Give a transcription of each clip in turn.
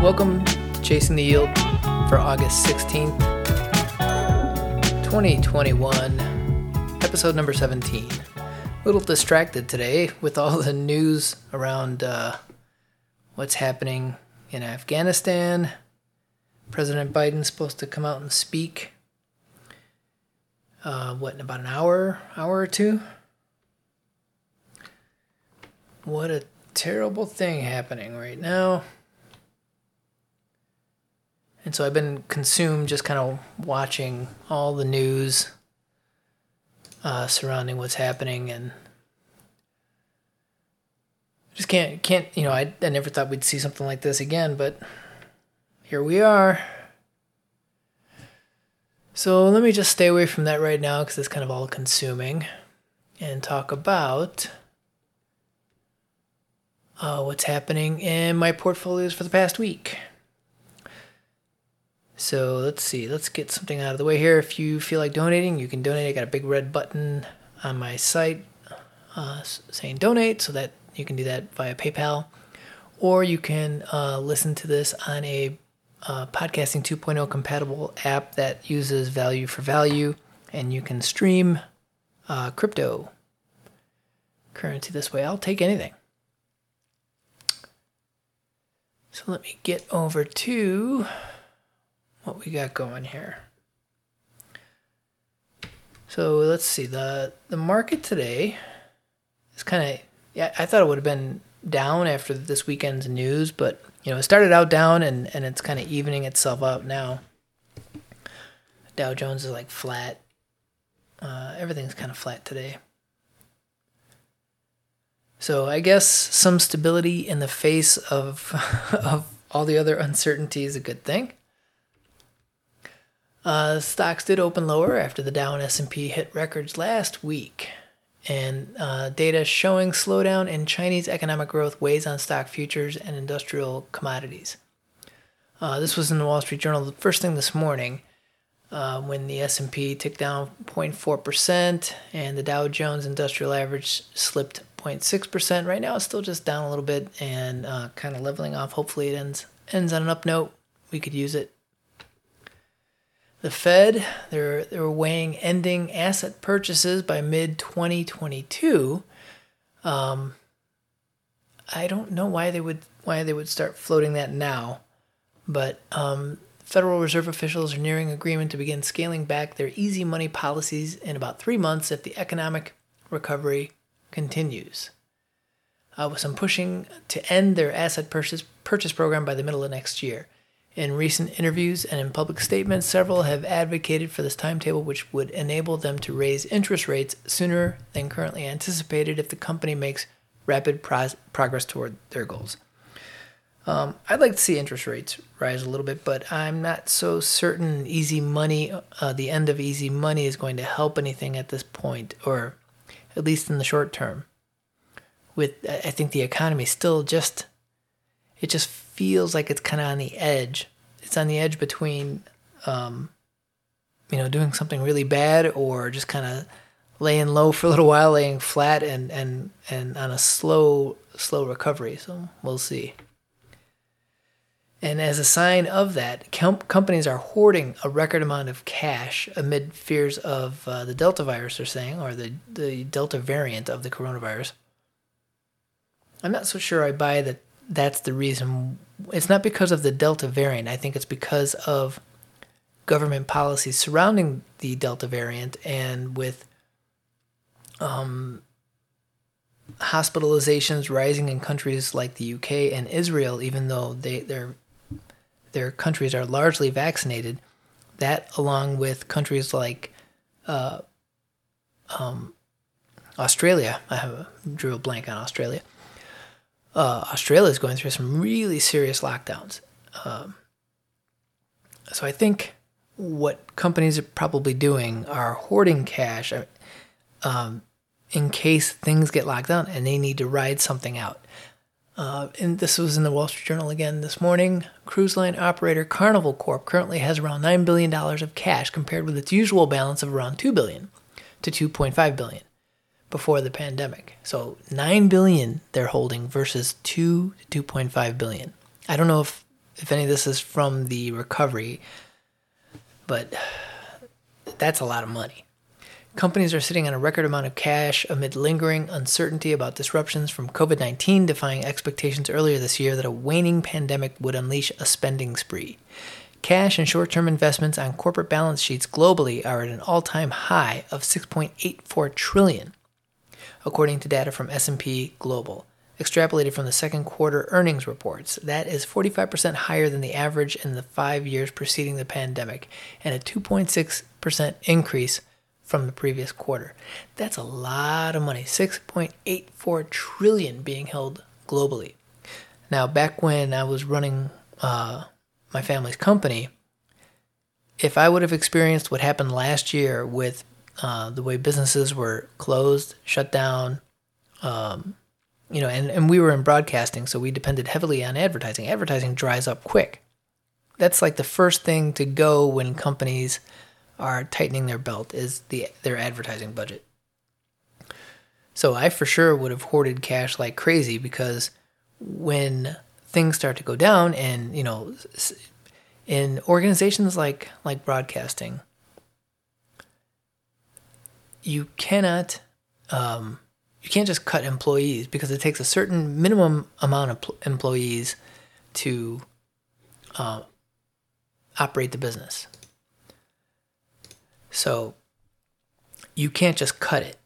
Welcome to Chasing the Yield for August 16th, 2021, episode number 17. A little distracted today with all the news around what's happening in Afghanistan. President Biden's supposed to come out and speak, in about an hour or two? What a terrible thing happening right now. And so I've been consumed just kind of watching all the news surrounding what's happening, and just can't, I never thought we'd see something like this again, but here we are. So let me just stay away from that right now because it's kind of all consuming, and talk about what's happening in my portfolios for the past week. So let's see. Let's get something out of the way here. If you feel like donating, you can donate. I got a big red button on my site saying donate, so that you can do that via PayPal. Or you can listen to this on a Podcasting 2.0 compatible app that uses value for value, and you can stream crypto currency this way. I'll take anything. So let me get over to what we got going here. So let's see. The market today is kind of, I thought it would have been down after this weekend's news, but it started out down and it's kind of evening itself out now. Dow Jones is like flat. Everything's kind of flat today. So I guess some stability in the face of all the other uncertainty is a good thing. Stocks did open lower after the Dow and S&P hit records last week, and data showing slowdown in Chinese economic growth weighs on stock futures and industrial commodities. This was in the Wall Street Journal the first thing this morning, when the S&P ticked down 0.4% and the Dow Jones Industrial Average slipped 0.6%. Right now it's still just down a little bit and kind of leveling off. Hopefully it ends on an up note. We could use it. The Fed, they're weighing ending asset purchases by mid-2022. I don't know why they would start floating that now, but Federal Reserve officials are nearing agreement to begin scaling back their easy money policies in about 3 months if the economic recovery continues. With some pushing to end their asset purchase program by the middle of next year. In recent interviews and in public statements, several have advocated for this timetable, which would enable them to raise interest rates sooner than currently anticipated if the company makes rapid progress toward their goals. I'd like to see interest rates rise a little bit, but I'm not so certain easy money, the end of easy money is going to help anything at this point, or at least in the short term. I think the economy still just feels like it's kind of on the edge. It's on the edge between, doing something really bad or just kind of laying low for a little while, laying flat and on a slow recovery. So we'll see. And as a sign of that, companies are hoarding a record amount of cash amid fears of the Delta virus, they're saying, or the Delta variant of the coronavirus. I'm not so sure I buy that. That's the reason. It's not because of the Delta variant. I think it's because of government policies surrounding the Delta variant, and with hospitalizations rising in countries like the UK and Israel, even though their countries are largely vaccinated. That, along with countries like Australia, I drew a blank on Australia. Australia is going through some really serious lockdowns. So I think what companies are probably doing are hoarding cash in case things get locked down and they need to ride something out. And this was in the Wall Street Journal again this morning. Cruise line operator Carnival Corp currently has around $9 billion of cash compared with its usual balance of around $2 billion to $2.5 billion. Before the pandemic. So $9 billion they're holding versus $2 to $2.5 billion. I don't know if any of this is from the recovery, but that's a lot of money. Companies are sitting on a record amount of cash amid lingering uncertainty about disruptions from COVID-19, defying expectations earlier this year that a waning pandemic would unleash a spending spree. Cash and short-term investments on corporate balance sheets globally are at an all-time high of $6.84 trillion, according to data from S&P Global, extrapolated from the second quarter earnings reports. That is 45% higher than the average in the 5 years preceding the pandemic, and a 2.6% increase from the previous quarter. That's a lot of money, $6.84 trillion being held globally. Now, back when I was running my family's company, if I would have experienced what happened last year with the way businesses were closed, shut down, and we were in broadcasting, so we depended heavily on advertising. Advertising dries up quick. That's like the first thing to go when companies are tightening their belt is their advertising budget. So I for sure would have hoarded cash like crazy, because when things start to go down, and in organizations like broadcasting, you can't just cut employees, because it takes a certain minimum amount of employees to operate the business. So you can't just cut it.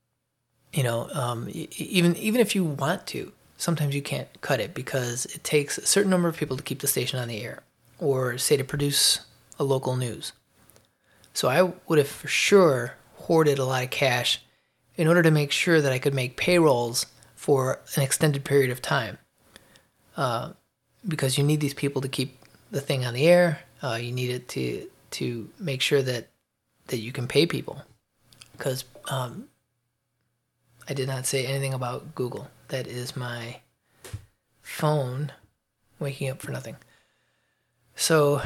Even if you want to, sometimes you can't cut it, because it takes a certain number of people to keep the station on the air, or say to produce a local news. So I would have for sure hoarded a lot of cash in order to make sure that I could make payrolls for an extended period of time. Because you need these people to keep the thing on the air. You need it to make sure that you can pay people. Because I did not say anything about Google. That is my phone waking up for nothing. So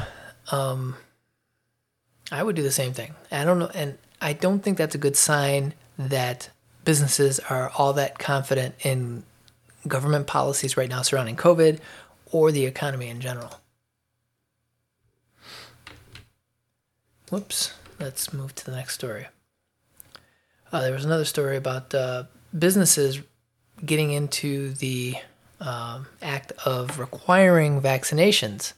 I would do the same thing. I don't know, and I don't think that's a good sign that businesses are all that confident in government policies right now surrounding COVID or the economy in general. Whoops. Let's move to the next story. There was another story about businesses getting into the act of requiring vaccinations.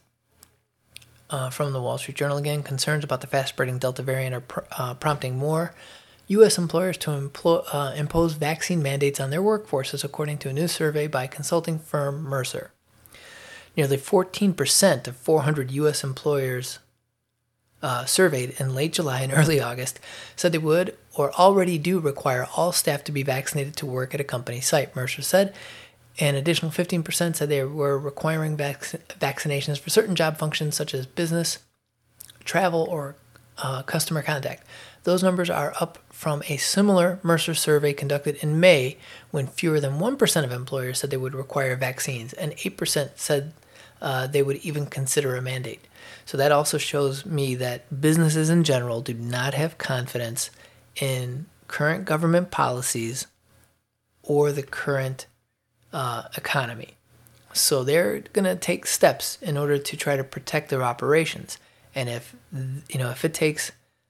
From the Wall Street Journal again, concerns about the fast-spreading Delta variant are prompting more U.S. employers to impose vaccine mandates on their workforces, according to a new survey by consulting firm Mercer. Nearly 14% of 400 U.S. employers surveyed in late July and early August said they would or already do require all staff to be vaccinated to work at a company site, Mercer said. An additional 15% said they were requiring vaccinations for certain job functions such as business, travel, or customer contact. Those numbers are up from a similar Mercer survey conducted in May, when fewer than 1% of employers said they would require vaccines, and 8% said they would even consider a mandate. So that also shows me that businesses in general do not have confidence in current government policies or the current economy. So they're going to take steps in order to try to protect their operations. And if it takes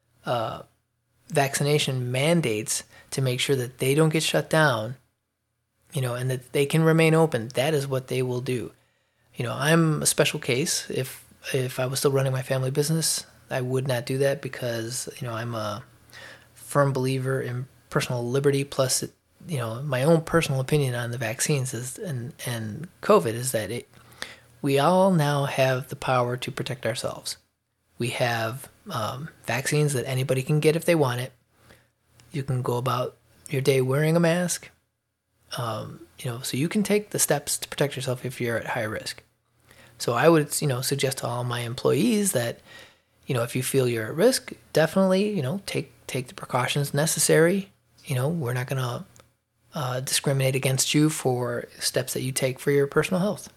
vaccination mandates to make sure that they don't get shut down, and that they can remain open, that is what they will do. I'm a special case. If I was still running my family business, I would not do that, because I'm a firm believer in personal liberty. Plus, my own personal opinion on the vaccines and COVID is that we all now have the power to protect ourselves. We have vaccines that anybody can get if they want it. You can go about your day wearing a mask. So you can take the steps to protect yourself if you're at high risk. So I would, suggest to all my employees that, if you feel you're at risk, definitely, take the precautions necessary. We're not going to discriminate against you for steps that you take for your personal health.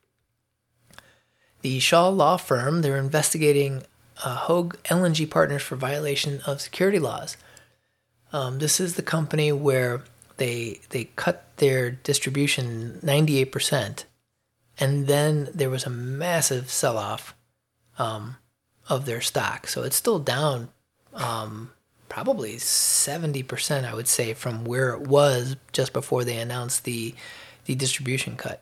The Shaw Law Firm, they're investigating Hogue LNG Partners for violation of security laws. This is the company where they cut their distribution 98%. and then there was a massive sell-off of their stock. So it's still down probably 70%, I would say, from where it was just before they announced the distribution cut.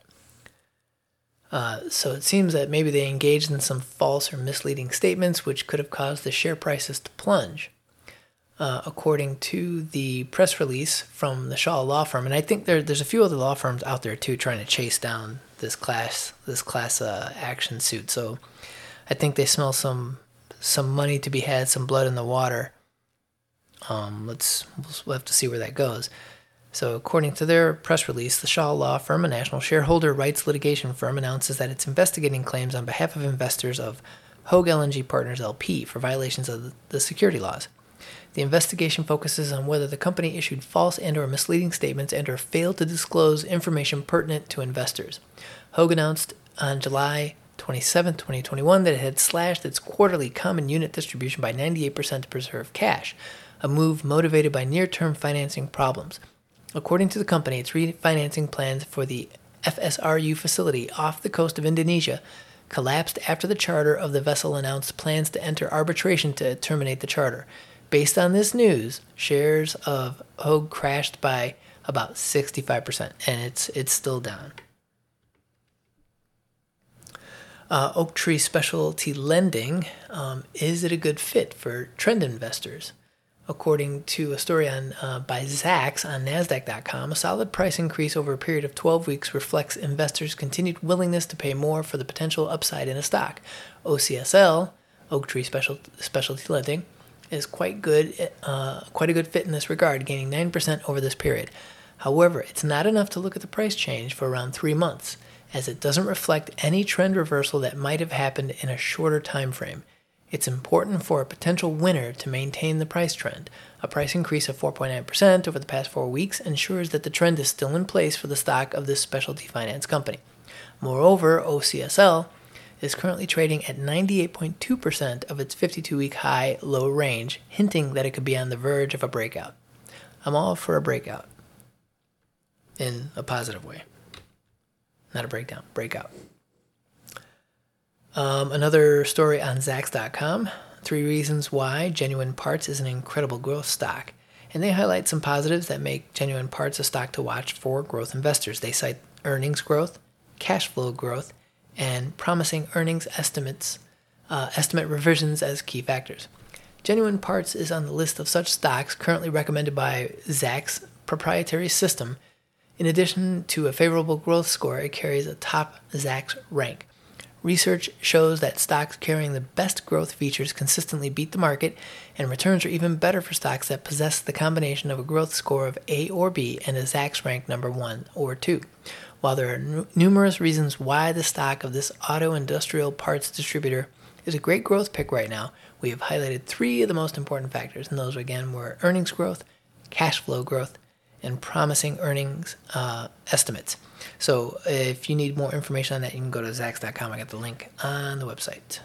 So it seems that maybe they engaged in some false or misleading statements, which could have caused the share prices to plunge. According to the press release from the Shaw Law Firm, and I think there's a few other law firms out there too trying to chase down this class action suit. So I think they smell some money to be had, some blood in the water. We'll have to see where that goes. So according to their press release, the Shaw Law Firm, a national shareholder rights litigation firm, announces that it's investigating claims on behalf of investors of Hogue LNG Partners LP for violations of the security laws. The investigation focuses on whether the company issued false and or misleading statements and or failed to disclose information pertinent to investors. Hogue announced on July 27, 2021 that it had slashed its quarterly common unit distribution by 98% to preserve cash, a move motivated by near-term financing problems. According to the company, its refinancing plans for the FSRU facility off the coast of Indonesia collapsed after the charter of the vessel announced plans to enter arbitration to terminate the charter. Based on this news, shares of Hogue crashed by about 65%, and it's still down. Oaktree Specialty Lending, is it a good fit for trend investors? According to a story by Zacks on NASDAQ.com, a solid price increase over a period of 12 weeks reflects investors' continued willingness to pay more for the potential upside in a stock. OCSL, Oaktree Specialty Lending, is quite a good fit in this regard, gaining 9% over this period. However, it's not enough to look at the price change for around 3 months, as it doesn't reflect any trend reversal that might have happened in a shorter time frame. It's important for a potential winner to maintain the price trend. A price increase of 4.9% over the past 4 weeks ensures that the trend is still in place for the stock of this specialty finance company. Moreover, OCSL is currently trading at 98.2% of its 52-week high-low range, hinting that it could be on the verge of a breakout. I'm all for a breakout. In a positive way. Not a breakdown, breakout. Another story on Zacks.com, 3 reasons why Genuine Parts is an incredible growth stock. And they highlight some positives that make Genuine Parts a stock to watch for growth investors. They cite earnings growth, cash flow growth, and promising earnings estimate revisions as key factors. Genuine Parts is on the list of such stocks currently recommended by Zacks' proprietary system. In addition to a favorable growth score, it carries a top Zacks rank. Research shows that stocks carrying the best growth features consistently beat the market, and returns are even better for stocks that possess the combination of a growth score of A or B and a Zacks rank number 1 or 2. While there are numerous reasons why the stock of this auto industrial parts distributor is a great growth pick right now, we have highlighted 3 of the most important factors, and those again were earnings growth, cash flow growth, and promising earnings estimates. So if you need more information on that, you can go to Zacks.com. I got the link on the website.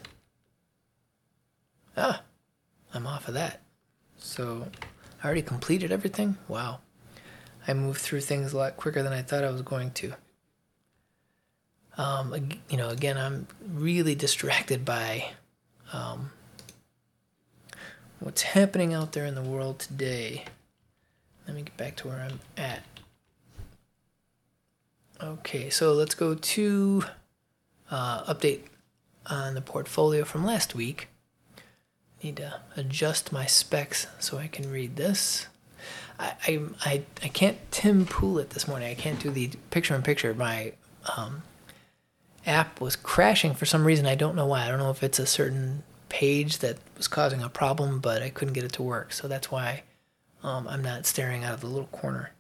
I'm off of that. So I already completed everything? Wow. I moved through things a lot quicker than I thought I was going to. Again, I'm really distracted by what's happening out there in the world today. Let me get back to where I'm at. Okay, so let's go to update on the portfolio from last week. Need to adjust my specs so I can read this. I can't Tim Pool it this morning. I can't do the picture-in-picture. My app was crashing for some reason. I don't know why. I don't know if it's a certain page that was causing a problem, but I couldn't get it to work. So that's why I'm not staring out of the little corner.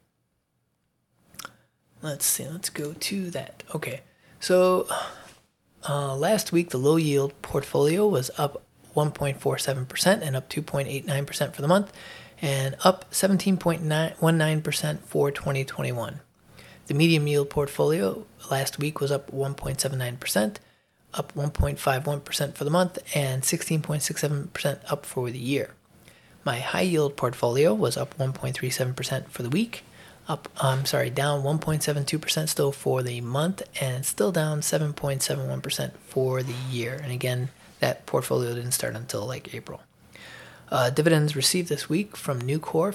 Let's see. Let's go to that. Okay. So last week, the low yield portfolio was up 1.47% and up 2.89% for the month, and up 17.19% for 2021. The medium yield portfolio last week was up 1.79%, up 1.51% for the month, and 16.67% up for the year. My high yield portfolio was up 1.37% for the week, down 1.72% still for the month, and still down 7.71% for the year. And again, that portfolio didn't start until like April. Dividends received this week from Nucor,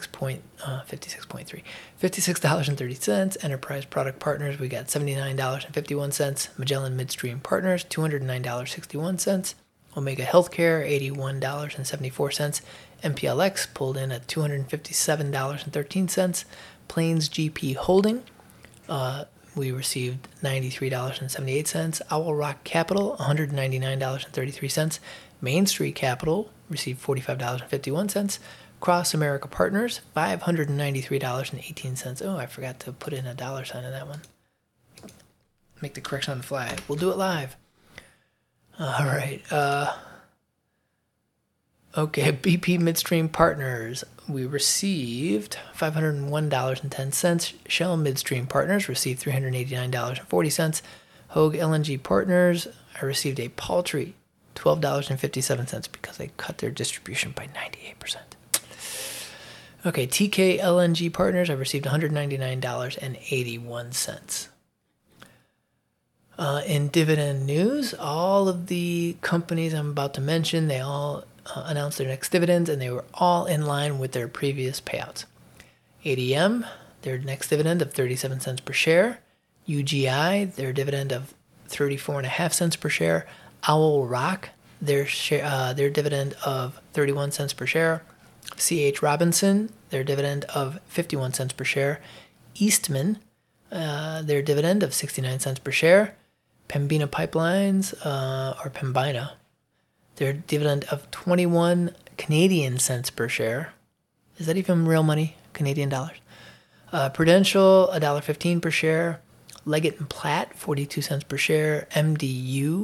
$56.30. Enterprise Product Partners, we got $79.51. Magellan Midstream Partners, $209.61. Omega Healthcare, $81.74. MPLX pulled in at $257.13. Plains GP Holding, we received $93.78. Owl Rock Capital, $199.33. Main Street Capital received $45.51. Cross America Partners, $593.18. Oh, I forgot to put in a dollar sign in that one. Make the correction on the fly. We'll do it live. All right. Okay, BP Midstream Partners, we received $501.10. Shell Midstream Partners received $389.40. Hogue LNG Partners, I received a paltry $12.57 because they cut their distribution by 98%. Okay, TK LNG Partners, I received $199.81. In dividend news, all of the companies I'm about to mention, they all announced their next dividends, and they were all in line with their previous payouts. ADM, their next dividend of 37 cents per share. UGI, their dividend of 34.5 cents per share. Owl Rock, their dividend of 31 cents per share. C.H. Robinson, their dividend of 51 cents per share. Eastman, their dividend of 69 cents per share. Pembina Pipelines, or Pembina, their dividend of 21 Canadian cents per share. Is that even real money? Canadian dollars. Prudential, $1.15 per share. Leggett & Platt, 42 cents per share. MDU,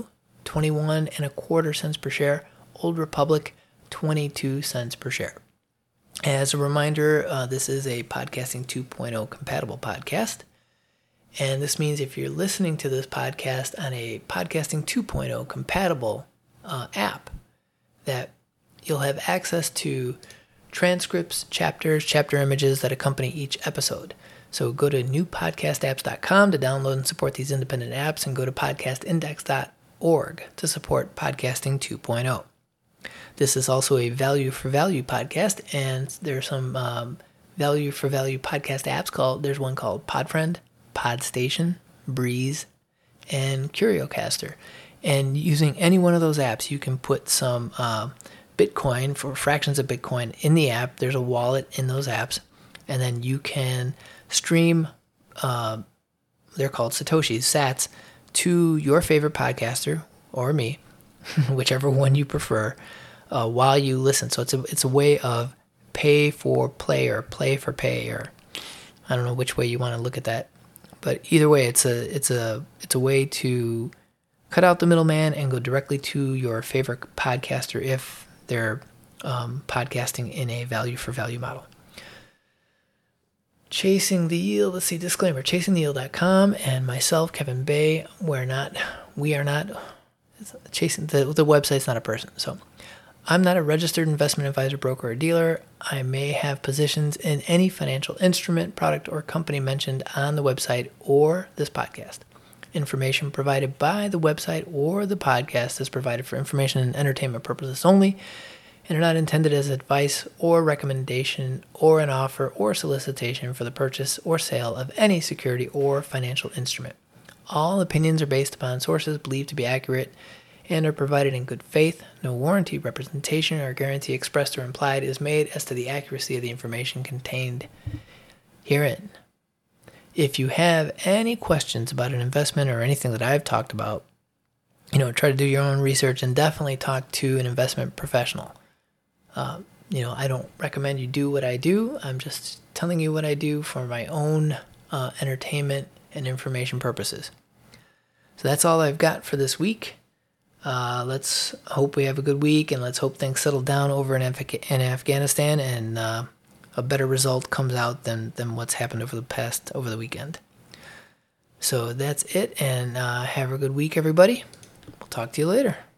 21.25 cents per share. Old Republic, 22 cents per share. As a reminder, this is a Podcasting 2.0 compatible podcast. And this means if you're listening to this podcast on a Podcasting 2.0 compatible app, that you'll have access to transcripts, chapters, chapter images that accompany each episode. So go to newpodcastapps.com to download and support these independent apps, and go to podcastindex.org to support Podcasting 2.0. This is also a value for value podcast, and there's some value for value podcast apps there's one called Podfriend, Podstation, Breeze, and Curiocaster. And using any one of those apps, you can put some Bitcoin, for fractions of Bitcoin, in the app. There's a wallet in those apps, and then you can stream, they're called Satoshis, sats, to your favorite podcaster, or me, whichever one you prefer, while you listen. So it's a way of pay for play, or play for pay, or I don't know which way you want to look at that. But either way, it's a way to cut out the middleman and go directly to your favorite podcaster if they're podcasting in a value for value model. Chasing the Yield, let's see, disclaimer, chasingtheyield.com and myself, Kevin Bay, we are not chasing, the website's not a person. So I'm not a registered investment advisor, broker, or dealer. I may have positions in any financial instrument, product, or company mentioned on the website or this podcast. Information provided by the website or the podcast is provided for information and entertainment purposes only, and are not intended as advice or recommendation or an offer or solicitation for the purchase or sale of any security or financial instrument. All opinions are based upon sources believed to be accurate and are provided in good faith. No warranty, representation, or guarantee expressed or implied is made as to the accuracy of the information contained herein. If you have any questions about an investment or anything that I've talked about, try to do your own research and definitely talk to an investment professional. I don't recommend you do what I do. I'm just telling you what I do for my own entertainment and information purposes. So that's all I've got for this week. Let's hope we have a good week, and let's hope things settle down over in Afghanistan, and a better result comes out than what's happened over the weekend. So that's it, and have a good week, everybody. We'll talk to you later.